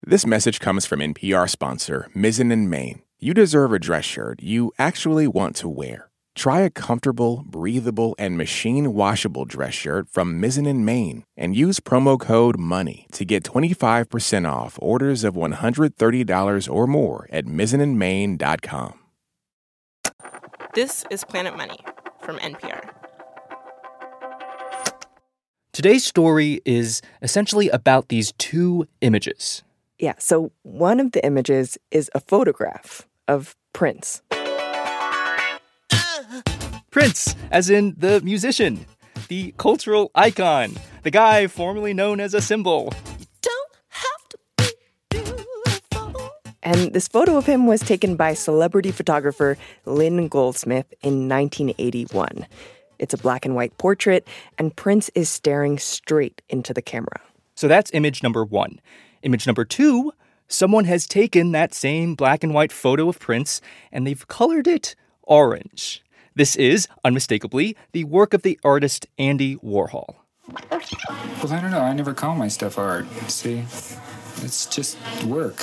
This message comes from NPR sponsor Mizzen & Main. You deserve a dress shirt you actually want to wear. Try a comfortable, breathable, and machine-washable dress shirt from Mizzen & Main and use promo code MONEY to get 25% off orders of $130 or more at mizzenandmain.com. This is Planet Money from NPR. Today's story is essentially about these two images. Yeah, so one of the images is a photograph of Prince. Prince, as in the musician, the cultural icon, the guy formerly known as a symbol. And this photo of him was taken by celebrity photographer Lynn Goldsmith in 1981. It's a black and white portrait, and Prince is staring straight into the camera. So that's image number one. Image number two, someone has taken that same black and white photo of Prince, and they've colored it orange. This is, unmistakably, the work of the artist Andy Warhol. Well, I don't know. I never call my stuff art. See? It's just work.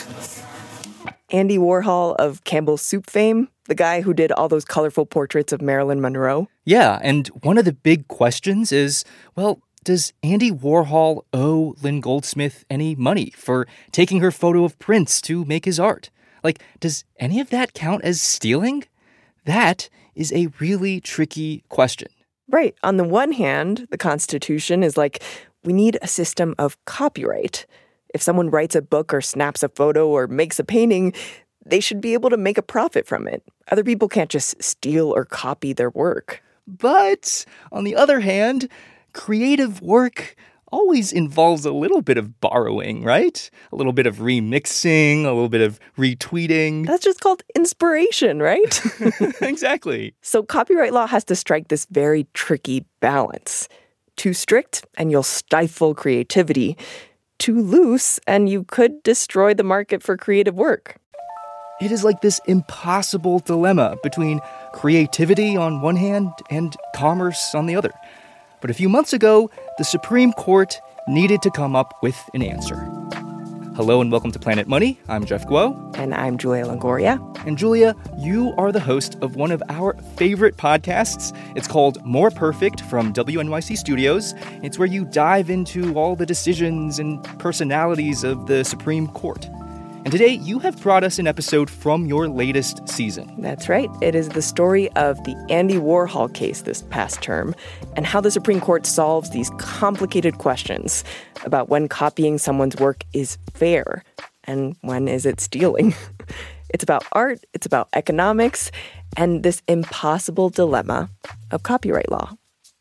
Andy Warhol of Campbell's Soup fame, the guy who did all those colorful portraits of Marilyn Monroe. Yeah, and one of the big questions is, well, does Andy Warhol owe Lynn Goldsmith any money for taking her photo of Prince to make his art? Like, does any of that count as stealing? That is a really tricky question. Right. On the one hand, the Constitution is like, we need a system of copyright. If someone writes a book or snaps a photo or makes a painting, they should be able to make a profit from it. Other people can't just steal or copy their work. But on the other hand, creative work always involves a little bit of borrowing, right? A little bit of remixing, a little bit of retweeting. That's just called inspiration, right? Exactly. So copyright law has to strike this very tricky balance. Too strict, and you'll stifle creativity. Too loose, and you could destroy the market for creative work. It is like this impossible dilemma between creativity on one hand and commerce on the other. But a few months ago, the Supreme Court needed to come up with an answer. Hello and welcome to Planet Money. I'm Jeff Guo. And I'm Julia Longoria. And Julia, you are the host of one of our favorite podcasts. It's called More Perfect from WNYC Studios. It's where you dive into all the decisions and personalities of the Supreme Court. And today, you have brought us an episode from your latest season. That's right. It is the story of the Andy Warhol case this past term and how the Supreme Court solves these complicated questions about when copying someone's work is fair and when is it stealing. It's about art, it's about economics, and this impossible dilemma of copyright law.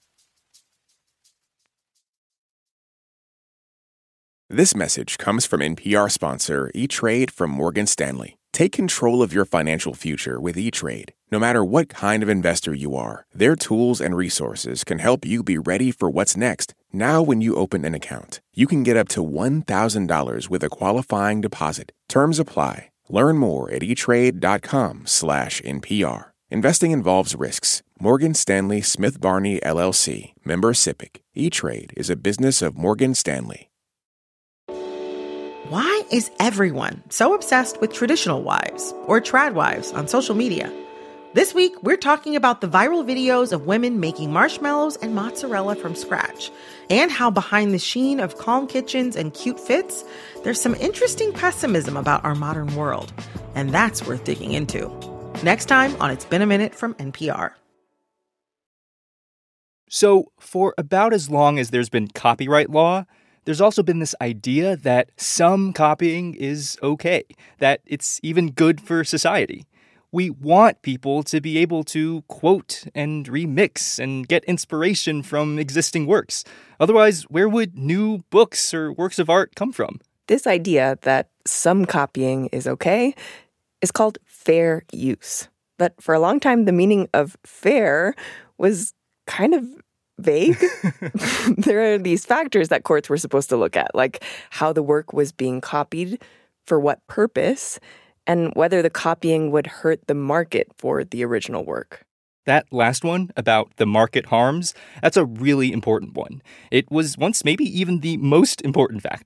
This message comes from NPR sponsor E-Trade from Morgan Stanley. Take control of your financial future with E-Trade. No matter what kind of investor you are, their tools and resources can help you be ready for what's next. Now when you open an account, you can get up to $1,000 with a qualifying deposit. Terms apply. Learn more at eTrade.com/NPR. Investing involves risks. Morgan Stanley Smith Barney, LLC. Member SIPC. E-Trade is a business of Morgan Stanley. Why is everyone so obsessed with traditional wives or trad wives on social media? This week, we're talking about the viral videos of women making marshmallows and mozzarella from scratch, and how behind the sheen of calm kitchens and cute fits, there's some interesting pessimism about our modern world. And that's worth digging into. Next time on It's Been a Minute from NPR. So, for about as long as there's been copyright law, there's also been this idea that some copying is okay, that it's even good for society. We want people to be able to quote and remix and get inspiration from existing works. Otherwise, where would new books or works of art come from? This idea that some copying is okay is called fair use. But for a long time, the meaning of fair was kind of vague. There are these factors that courts were supposed to look at, like how the work was being copied, for what purpose, and whether the copying would hurt the market for the original work. That last one, about the market harms, that's a really important one. It was once maybe even the most important factor.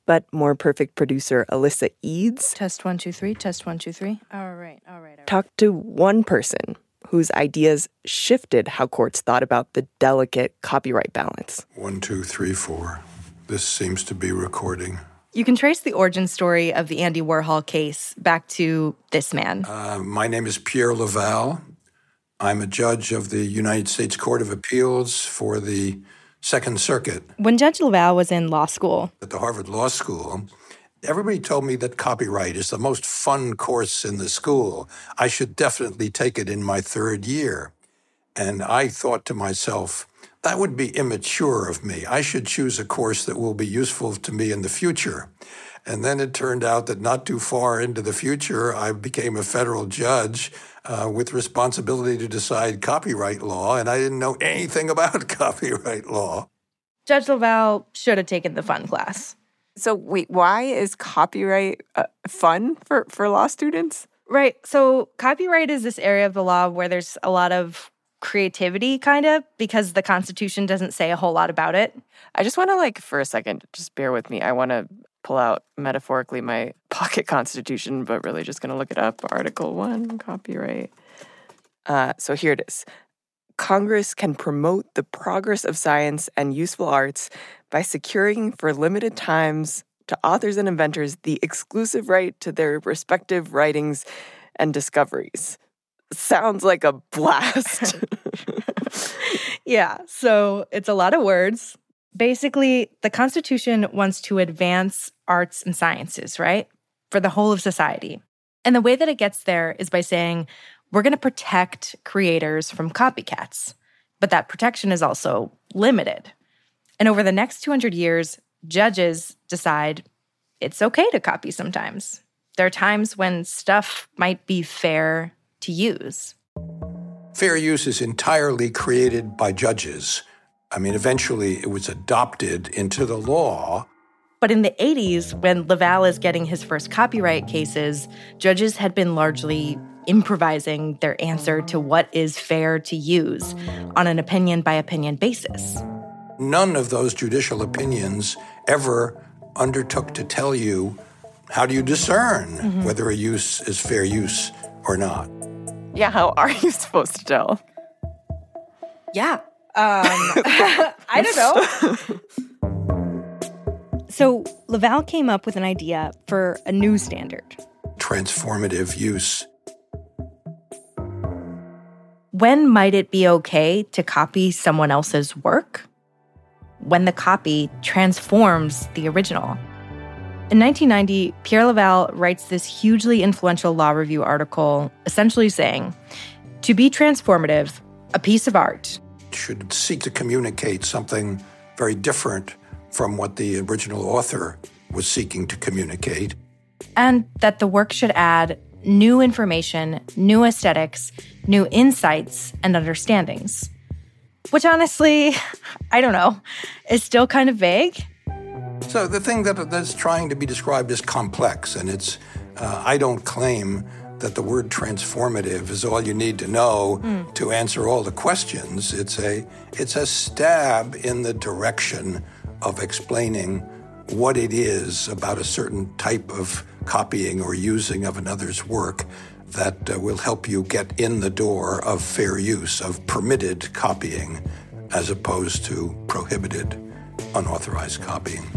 But More Perfect producer Alyssa Eads Test 1, 2, 3. Test 1, 2, 3. All right. talked to one person whose ideas shifted how courts thought about the delicate copyright balance. 1, 2, 3, 4. This seems to be recording. You can trace the origin story of the Andy Warhol case back to this man. My name is Pierre Laval. I'm a judge of the United States Court of Appeals for the Second Circuit. When Judge Laval was in law school at the Harvard Law School, everybody told me that copyright is the most fun course in the school. I should definitely take it in my third year. And I thought to myself, that would be immature of me. I should choose a course that will be useful to me in the future. And then it turned out that not too far into the future, I became a federal judge with responsibility to decide copyright law, and I didn't know anything about copyright law. Judge Laval should have taken the fun class. So wait, why is copyright fun for law students? Right. So copyright is this area of the law where there's a lot of creativity, kind of, because the Constitution doesn't say a whole lot about it. I just want to, for a second, just bear with me. I want to pull out, metaphorically, my pocket Constitution, but really just going to look it up. Article 1, copyright. So here it is. Congress can promote the progress of science and useful arts by securing for limited times to authors and inventors the exclusive right to their respective writings and discoveries. Sounds like a blast. Yeah, so it's a lot of words. Basically, the Constitution wants to advance arts and sciences, right? For the whole of society. And the way that it gets there is by saying, we're going to protect creators from copycats. But that protection is also limited. And over the next 200 years, judges decide it's okay to copy sometimes. There are times when stuff might be fair to use. Fair use is entirely created by judges. I mean, eventually it was adopted into the law. But in the 80s, when Laval is getting his first copyright cases, judges had been largely improvising their answer to what is fair to use on an opinion-by-opinion basis. None of those judicial opinions ever undertook to tell you how do you discern whether a use is fair use or not. Yeah, how are you supposed to tell? Yeah. I don't know. So Laval came up with an idea for a new standard. Transformative use. When might it be okay to copy someone else's work? When the copy transforms the original. In 1990, Pierre Laval writes this hugely influential law review article essentially saying, to be transformative, a piece of art should seek to communicate something very different from what the original author was seeking to communicate. And that the work should add new information, new aesthetics, new insights, and understandings. Which honestly, I don't know, is still kind of vague. So the thing that's trying to be described is complex, and it's, I don't claim that the word transformative is all you need to know to answer all the questions. It's a stab in the direction of explaining what it is about a certain type of copying or using of another's work that will help you get in the door of fair use, of permitted copying, as opposed to prohibited, unauthorized copying.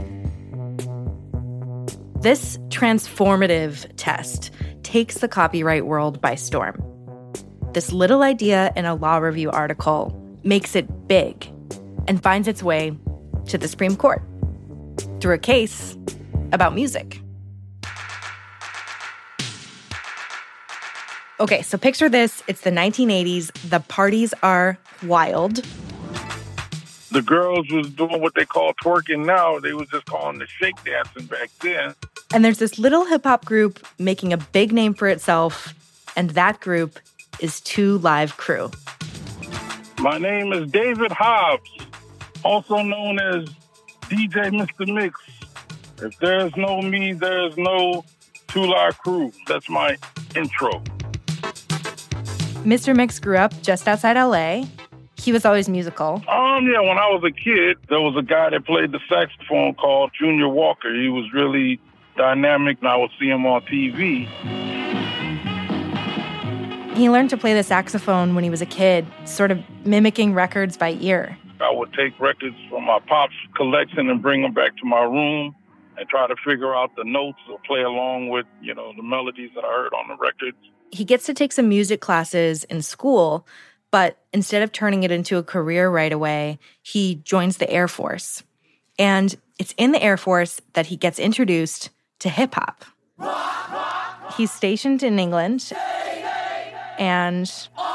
This transformative test takes the copyright world by storm. This little idea in a law review article makes it big and finds its way to the Supreme Court through a case about music. Okay, so picture this. It's the 1980s. The parties are wild. The girls was doing what they call twerking now. They was just calling the shake dancing back then. And there's this little hip-hop group making a big name for itself, and that group is 2 Live Crew. My name is David Hobbs, also known as DJ Mr. Mix. If there's no me, there's no 2 Live Crew. That's my intro. Mr. Mix grew up just outside LA. he was always musical. Yeah, when I was a kid, there was a guy that played the saxophone called Junior Walker. He was really dynamic, and I would see him on TV. He learned to play the saxophone when he was a kid, sort of mimicking records by ear. I would take records from my pop's collection and bring them back to my room and try to figure out the notes or play along with, the melodies that I heard on the records. He gets to take some music classes in school, but instead of turning it into a career right away, he joins the Air Force. And it's in the Air Force that he gets introduced to hip-hop. He's stationed in England, and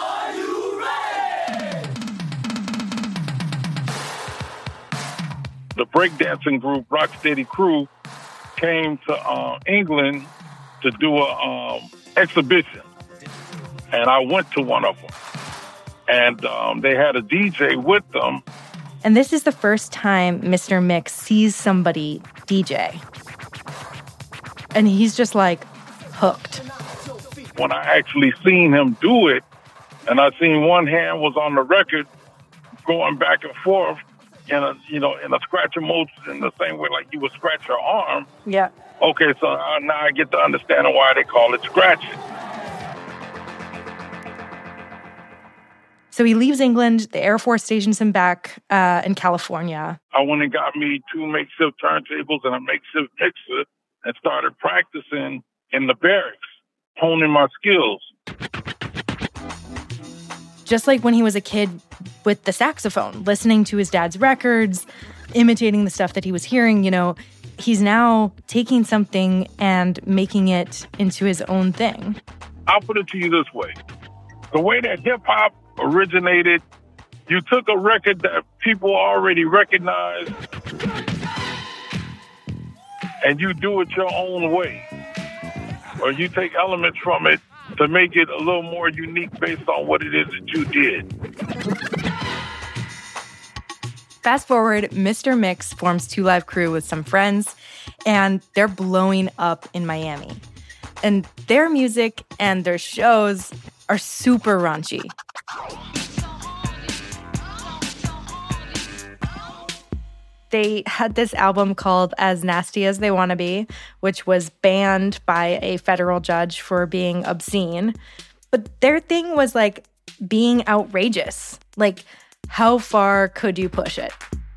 the breakdancing group Rocksteady Crew came to England to do a exhibition, and I went to one of them. And they had a DJ with them. And this is the first time Mr. Mix sees somebody DJ. And he's just like hooked. When I actually seen him do it, and I seen one hand was on the record going back and forth in a scratching motion in the same way like you would scratch your arm. Yeah. Okay, so now I get to understand why they call it scratching. So he leaves England, the Air Force stations him back in California. I went and got me 2 makeshift turntables and a makeshift mixer and started practicing in the barracks, honing my skills. Just like when he was a kid with the saxophone, listening to his dad's records, imitating the stuff that he was hearing, he's now taking something and making it into his own thing. I'll put it to you this way. The way that hip-hop originated, you took a record that people already recognized and you do it your own way. Or you take elements from it to make it a little more unique based on what it is that you did. Fast forward, Mr. Mix forms Two Live Crew with some friends, and they're blowing up in Miami. And their music and their shows are super raunchy. They had this album called As Nasty As They Wanna Be, which was banned by a federal judge for being obscene. But their thing was like being outrageous. Like, how far could you push it?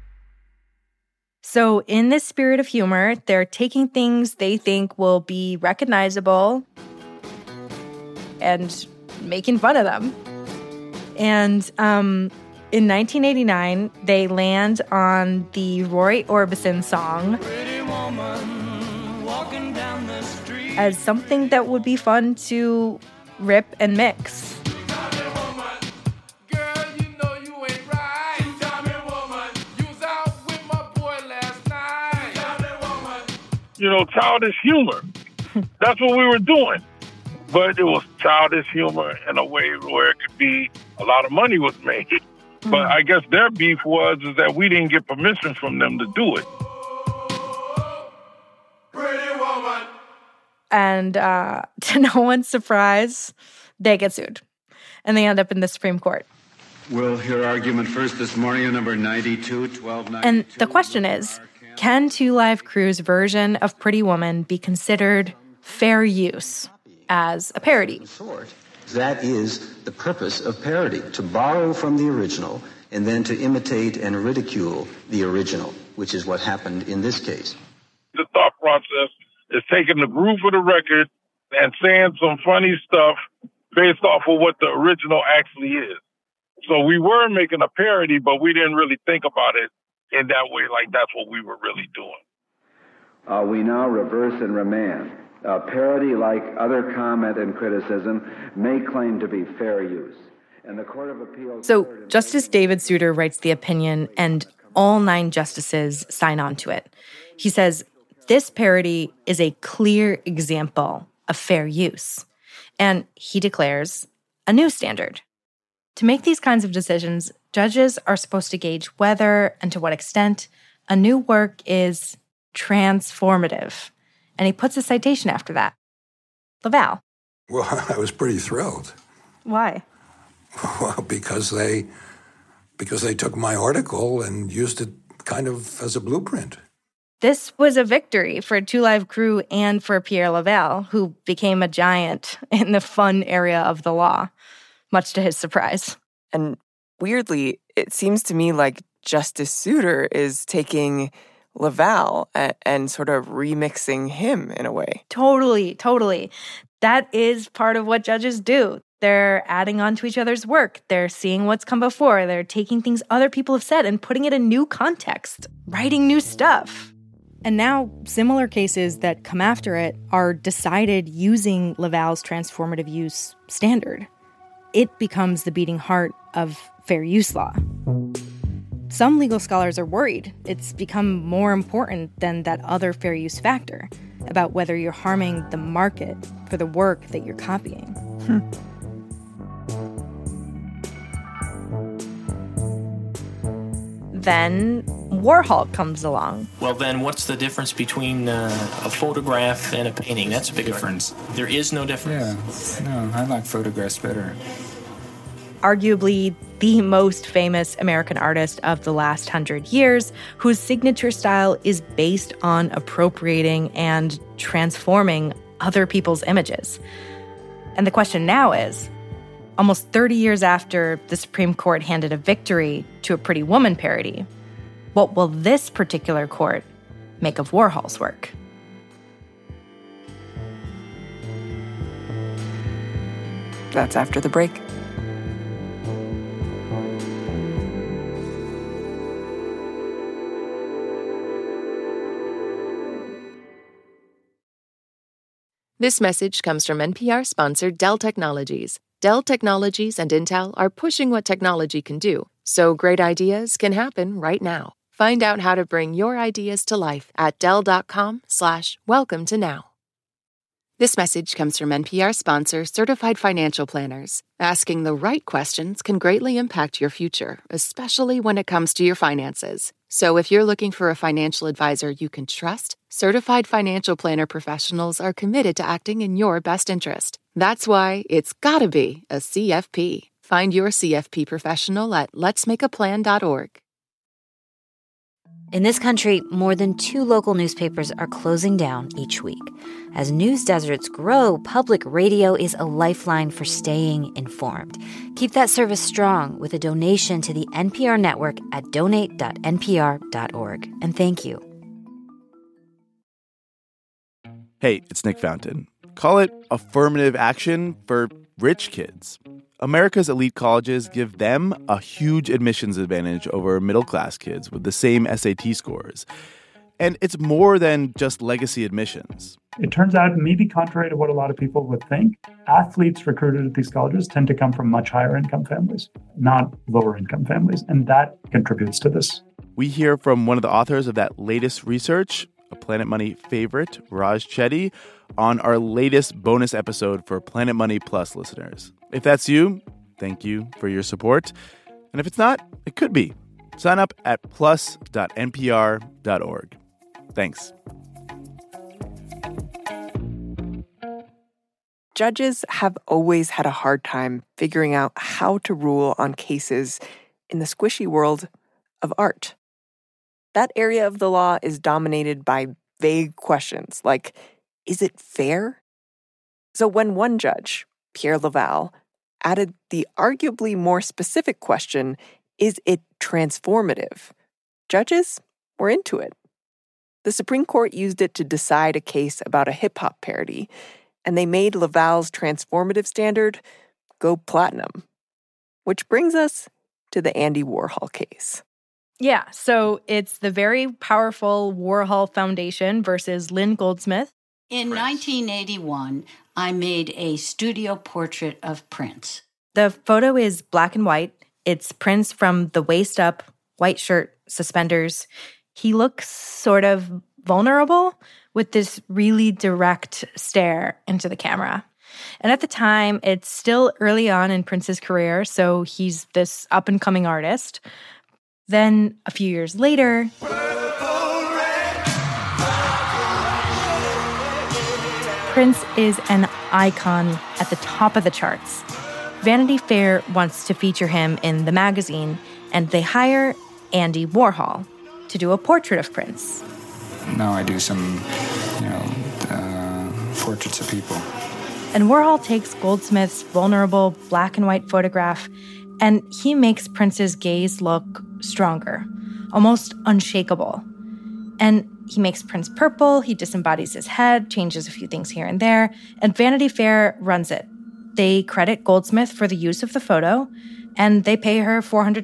So in this spirit of humor, they're taking things they think will be recognizable and making fun of them. And in 1989, they land on the Roy Orbison song as something that would be fun to rip and mix. Childish humor. That's what we were doing. But it was childish humor in a way where it could be a lot of money was made. But I guess their beef was that we didn't get permission from them to do it. Pretty woman. And to no one's surprise, they get sued. And they end up in the Supreme Court. We'll hear argument first this morning, number 92-1292. And the question is, can Two Live Crew's version of Pretty Woman be considered fair use as a parody? That is the purpose of parody, to borrow from the original and then to imitate and ridicule the original, which is what happened in this case. The thought process is taking the groove of the record and saying some funny stuff based off of what the original actually is. So we were making a parody, but we didn't really think about it in that way, like that's what we were really doing. We now reverse and remand. Parody, like other comment and criticism, may claim to be fair use. And the Court of Appeals... So Justice David Souter writes the opinion, and all 9 justices sign on to it. He says, this parody is a clear example of fair use. And he declares a new standard. To make these kinds of decisions, judges are supposed to gauge whether and to what extent a new work is transformative. And he puts a citation after that. Laval. Well, I was pretty thrilled. Why? Well, because they because they took my article and used it kind of as a blueprint. This was a victory for Two Live Crew and for Pierre Laval, who became a giant in the fun area of the law, much to his surprise. And weirdly, it seems to me like Justice Souter is taking Laval and sort of remixing him in a way. Totally. That is part of what judges do. They're adding on to each other's work. They're seeing what's come before. They're taking things other people have said and putting it in new context, writing new stuff. And now, similar cases that come after it are decided using Laval's transformative use standard. It becomes the beating heart of fair use law. Some legal scholars are worried it's become more important than that other fair use factor about whether you're harming the market for the work that you're copying. Then Warhol comes along. Well, then what's the difference between a photograph and a painting? That's a big difference. There is no difference. Yeah, no, I like photographs better. Arguably the most famous American artist of the last 100 years, whose signature style is based on appropriating and transforming other people's images. And the question now is, almost 30 years after the Supreme Court handed a victory to a Pretty Woman parody, what will this particular court make of Warhol's work? That's after the break. This message comes from NPR-sponsored Dell Technologies. Dell Technologies and Intel are pushing what technology can do, so great ideas can happen right now. Find out how to bring your ideas to life at Dell.com/welcome to now. This message comes from NPR sponsor Certified Financial Planners. Asking the right questions can greatly impact your future, especially when it comes to your finances. So if you're looking for a financial advisor you can trust, Certified Financial Planner professionals are committed to acting in your best interest. That's why it's gotta be a CFP. Find your CFP professional at letsmakeaplan.org. In this country, more than 2 local newspapers are closing down each week. As news deserts grow, public radio is a lifeline for staying informed. Keep that service strong with a donation to the NPR network at donate.npr.org. And thank you. Hey, it's Nick Fountain. Call it affirmative action for rich kids. America's elite colleges give them a huge admissions advantage over middle-class kids with the same SAT scores. And it's more than just legacy admissions. It turns out, maybe contrary to what a lot of people would think, athletes recruited at these colleges tend to come from much higher income families, not lower income families. And that contributes to this. We hear from one of the authors of that latest research, a Planet Money favorite, Raj Chetty, on our latest bonus episode for Planet Money Plus listeners. If that's you, thank you for your support. And if it's not, it could be. Sign up at plus.npr.org. Thanks. Judges have always had a hard time figuring out how to rule on cases in the squishy world of art. That area of the law is dominated by vague questions like, is it fair? So when one judge, Pierre Laval, added the arguably more specific question, is it transformative? Judges were into it. The Supreme Court used it to decide a case about a hip-hop parody, and they made Laval's transformative standard go platinum. Which brings us to the Andy Warhol case. Yeah, so it's the very powerful Warhol Foundation versus Lynn Goldsmith. In 1981, I made a studio portrait of Prince. The photo is black and white. It's Prince from the waist up, white shirt, suspenders. He looks sort of vulnerable with this really direct stare into the camera. And at the time, it's still early on in Prince's career, so he's this up-and-coming artist. Then, a few years later, Prince is an icon at the top of the charts. Vanity Fair wants to feature him in the magazine, and they hire Andy Warhol to do a portrait of Prince. Now I do some, portraits of people. And Warhol takes Goldsmith's vulnerable black and white photograph, and he makes Prince's gaze look stronger, almost unshakable. And he makes Prince purple, he disembodies his head, changes a few things here and there, and Vanity Fair runs it. They credit Goldsmith for the use of the photo, and they pay her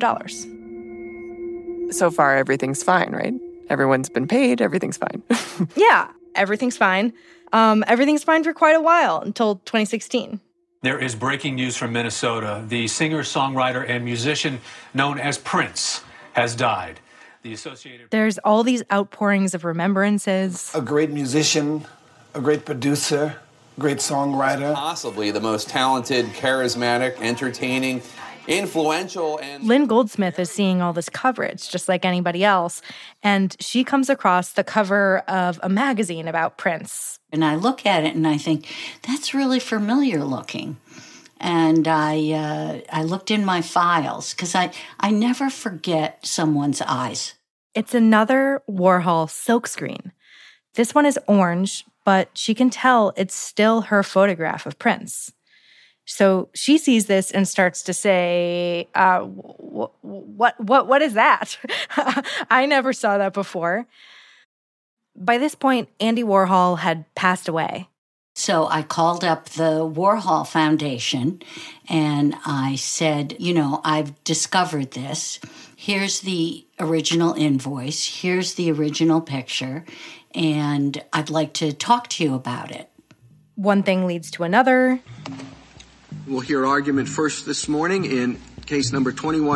$400. So far, everything's fine, right? Everyone's been paid, everything's fine. Yeah, everything's fine. Everything's fine for quite a while, until 2016. There is breaking news from Minnesota. The singer, songwriter, and musician known as Prince has died. There's all these outpourings of remembrances. A great musician, a great producer, great songwriter. Possibly the most talented, charismatic, entertaining, influential, and... Lynn Goldsmith is seeing all this coverage, just like anybody else, and she comes across the cover of a magazine about Prince. And I look at it and I think, that's really familiar looking. And I looked in my files because I never forget someone's eyes. It's another Warhol silkscreen. This one is orange, but she can tell it's still her photograph of Prince. So she sees this and starts to say, what is that? I never saw that before. By this point, Andy Warhol had passed away. So I called up the Warhol Foundation and I said, I've discovered this. Here's the original invoice. Here's the original picture. And I'd like to talk to you about it. One thing leads to another. We'll hear argument first this morning in case number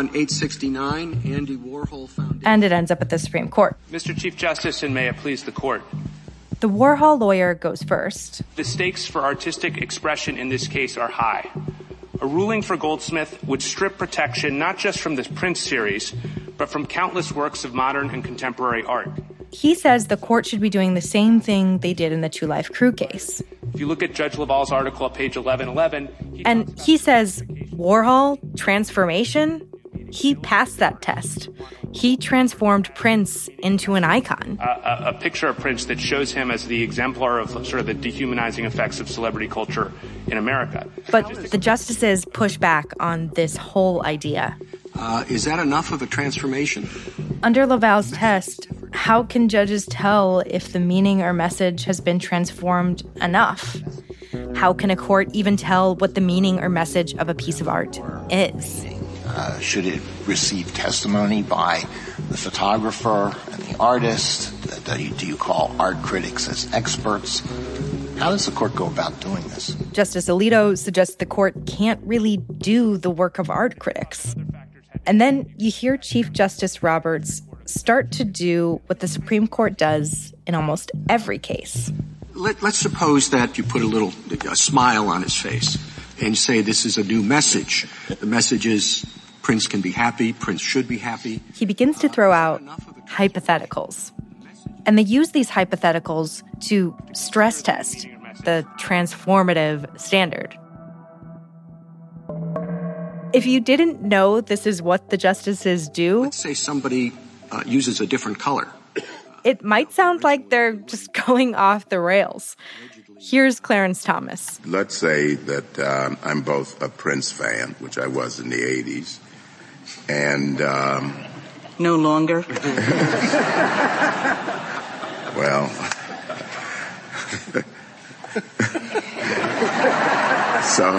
21-869, Andy Warhol Foundation. And it ends up at the Supreme Court. Mr. Chief Justice, and may it please the court. The Warhol lawyer goes first. The stakes for artistic expression in this case are high. A ruling for Goldsmith would strip protection not just from the Prince series, but from countless works of modern and contemporary art. He says the court should be doing the same thing they did in the Two Life Crew case. If you look at Judge LaValle's article at page 1111... he says, Warhol, transformation? He passed that test. He transformed Prince into an icon. A picture of Prince that shows him as the exemplar of sort of the dehumanizing effects of celebrity culture in America. But the justices push back on this whole idea. Is that enough of a transformation? Under LaValle's test, how can judges tell if the meaning or message has been transformed enough? How can a court even tell what the meaning or message of a piece of art is? Should it receive testimony by the photographer and the artist? Do you call art critics as experts? How does the court go about doing this? Justice Alito suggests the court can't really do the work of art critics. And then you hear Chief Justice Roberts start to do what the Supreme Court does in almost every case. Let's suppose that you put a smile on his face and say this is a new message. The message is Prince can be happy, Prince should be happy. He begins to throw out hypotheticals. And they use these hypotheticals to stress test the transformative standard. If you didn't know this is what the justices do... Let's say somebody uses a different color. It might sound like they're just going off the rails. Here's Clarence Thomas. Let's say that I'm both a Prince fan, which I was in the 80s, and... No longer? Well... So...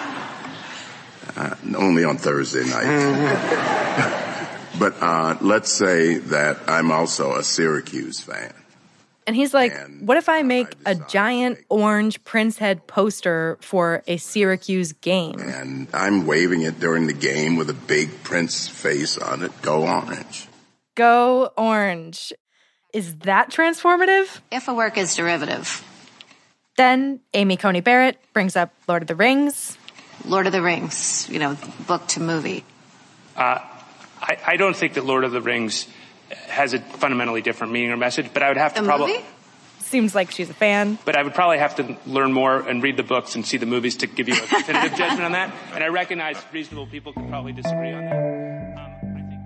only on Thursday nights. But let's say that I'm also a Syracuse fan. And he's like, what if I make a giant orange Prince head poster for a Syracuse game? And I'm waving it during the game with a big Prince face on it. Go Orange. Go Orange. Is that transformative? If a work is derivative. Then Amy Coney Barrett brings up Lord of the Rings. Lord of the Rings, book to movie. I don't think that Lord of the Rings has a fundamentally different meaning or message, but I would have to movie? Seems like she's a fan. But I would probably have to learn more and read the books and see the movies to give you a definitive judgment on that. And I recognize reasonable people could probably disagree on that.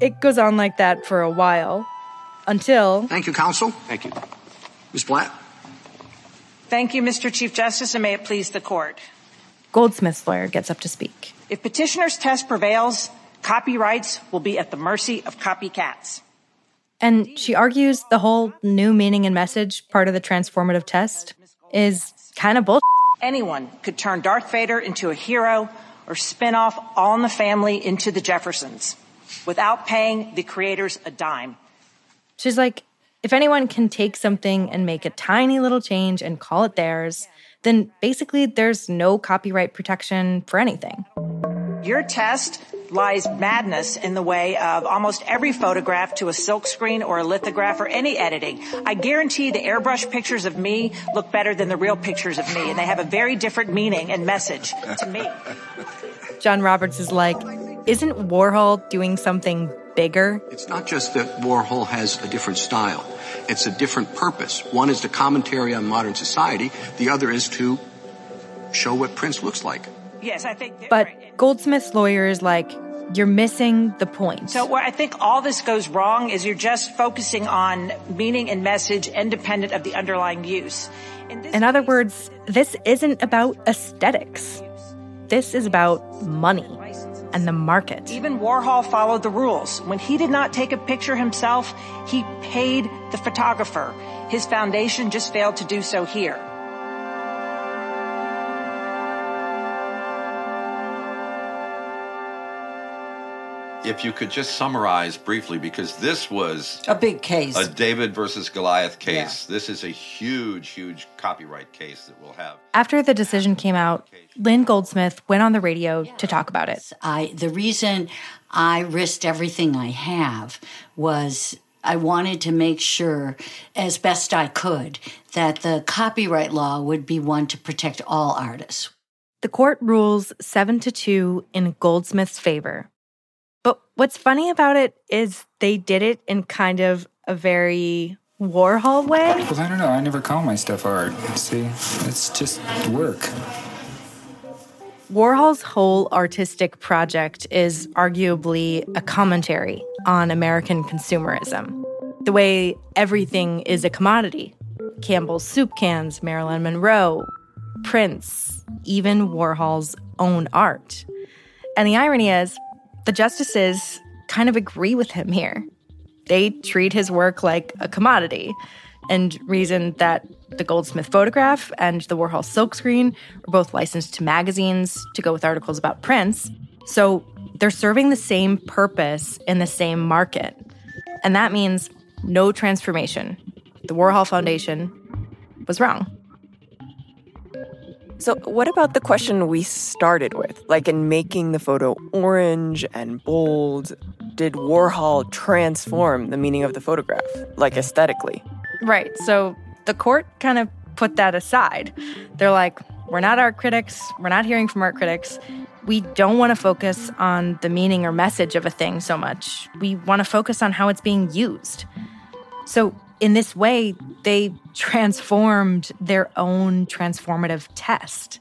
it goes on like that for a while until... Thank you, counsel. Thank you. Ms. Blatt? Thank you, Mr. Chief Justice, and may it please the court. Goldsmith's lawyer gets up to speak. If petitioner's test prevails, copyrights will be at the mercy of copycats. And she argues the whole new meaning and message part of the transformative test is kind of bullshit. Anyone could turn Darth Vader into a hero or spin off All in the Family into the Jeffersons without paying the creators a dime. She's like, if anyone can take something and make a tiny little change and call it theirs, then basically there's no copyright protection for anything. Your test lies madness in the way of almost every photograph to a silkscreen or a lithograph or any editing. I guarantee the airbrush pictures of me look better than the real pictures of me, and they have a very different meaning and message to me. John Roberts is like, isn't Warhol doing something bigger? It's not just that Warhol has a different style. It's a different purpose. One is the commentary on modern society. The other is to show what Prince looks like. Yes, I think... But Goldsmith's lawyer is like, you're missing the point. So where I think all this goes wrong is you're just focusing on meaning and message independent of the underlying use. In other words, this isn't about aesthetics. This is about money and the market. Even Warhol followed the rules. When he did not take a picture himself, he paid the photographer. His foundation just failed to do so here. If you could just summarize briefly, because this was a big case, a David versus Goliath case. Yeah. This is a huge, huge copyright case that we'll have. After the decision came out, Lynn Goldsmith went on the radio to talk about it. The reason I risked everything I have was I wanted to make sure, as best I could, that the copyright law would be one to protect all artists. The court rules 7-2 in Goldsmith's favor. But what's funny about it is they did it in kind of a very Warhol way. Well, I don't know. I never call my stuff art. See, it's just work. Warhol's whole artistic project is arguably a commentary on American consumerism. The way everything is a commodity. Campbell's soup cans, Marilyn Monroe, Prince, even Warhol's own art. And the irony is, the justices kind of agree with him here. They treat his work like a commodity and reason that the Goldsmith photograph and the Warhol silkscreen are both licensed to magazines to go with articles about Prince. So they're serving the same purpose in the same market. And that means no transformation. The Warhol Foundation was wrong. So what about the question we started with? Like in making the photo orange and bold, did Warhol transform the meaning of the photograph, like aesthetically? Right. So the court kind of put that aside. They're like, we're not art critics. We're not hearing from art critics. We don't want to focus on the meaning or message of a thing so much. We want to focus on how it's being used. So in this way, they transformed their own transformative test.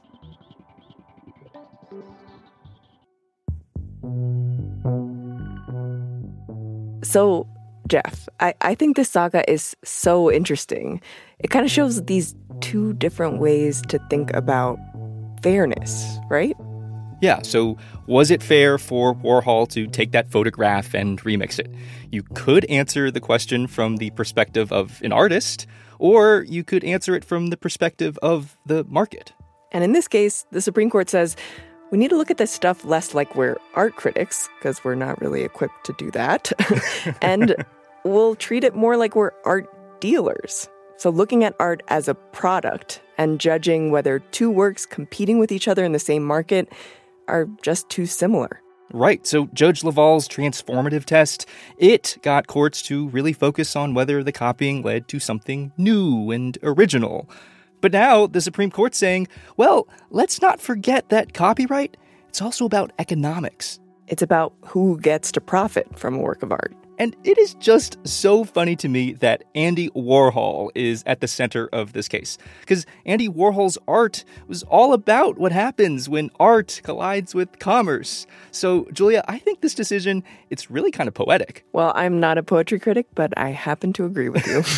So, Jeff, I think this saga is so interesting. It kind of shows these two different ways to think about fairness, right? Yeah, so was it fair for Warhol to take that photograph and remix it? You could answer the question from the perspective of an artist, or you could answer it from the perspective of the market. And in this case, the Supreme Court says we need to look at this stuff less like we're art critics, because we're not really equipped to do that, and we'll treat it more like we're art dealers. So looking at art as a product and judging whether two works competing with each other in the same market are just too similar. Right. So Judge LaValle's transformative test, it got courts to really focus on whether the copying led to something new and original. But now the Supreme Court's saying, well, let's not forget that copyright, it's also about economics. It's about who gets to profit from a work of art. And it is just so funny to me that Andy Warhol is at the center of this case. Because Andy Warhol's art was all about what happens when art collides with commerce. So, Julia, I think this decision, it's really kind of poetic. Well, I'm not a poetry critic, but I happen to agree with you.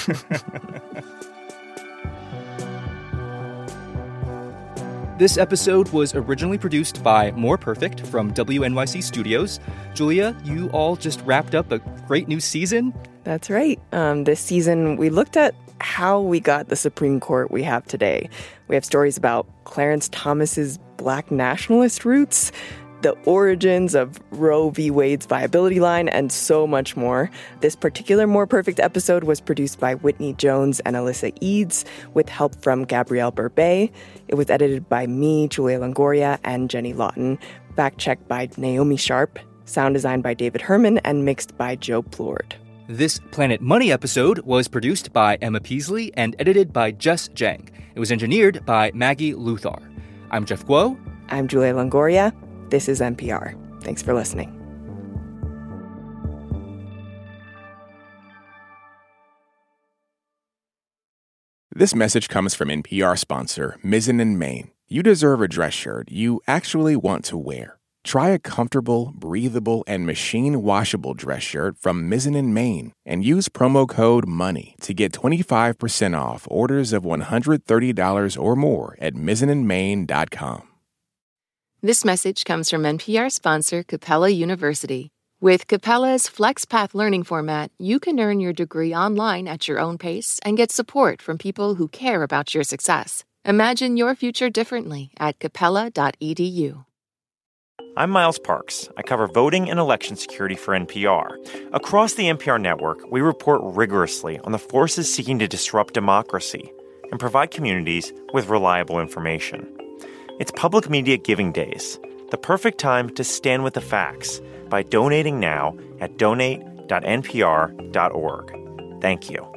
This episode was originally produced by More Perfect from WNYC Studios. Julia, you all just wrapped up a great new season. That's right. This season, we looked at how we got the Supreme Court we have today. We have stories about Clarence Thomas's Black nationalist roots, the origins of Roe v. Wade's viability line, and so much more. This particular More Perfect episode was produced by Whitney Jones and Alyssa Eads, with help from Gabrielle Burbet. It was edited by me, Julia Longoria, and Jenny Lawton. Fact-checked by Naomi Sharp. Sound designed by David Herman and mixed by Joe Plourde. This Planet Money episode was produced by Emma Peasley and edited by Jess Jang. It was engineered by Maggie Luthar. I'm Jeff Guo. I'm Julia Longoria. This is NPR. Thanks for listening. This message comes from NPR sponsor Mizzen & Main. You deserve a dress shirt you actually want to wear. Try a comfortable, breathable, and machine-washable dress shirt from Mizzen & Main and use promo code MONEY to get 25% off orders of $130 or more at mizzenandmain.com. This message comes from NPR sponsor Capella University. With Capella's FlexPath learning format, you can earn your degree online at your own pace and get support from people who care about your success. Imagine your future differently at capella.edu. I'm Miles Parks. I cover voting and election security for NPR. Across the NPR network, we report rigorously on the forces seeking to disrupt democracy and provide communities with reliable information. It's Public Media Giving Days, the perfect time to stand with the facts by donating now at donate.npr.org. Thank you.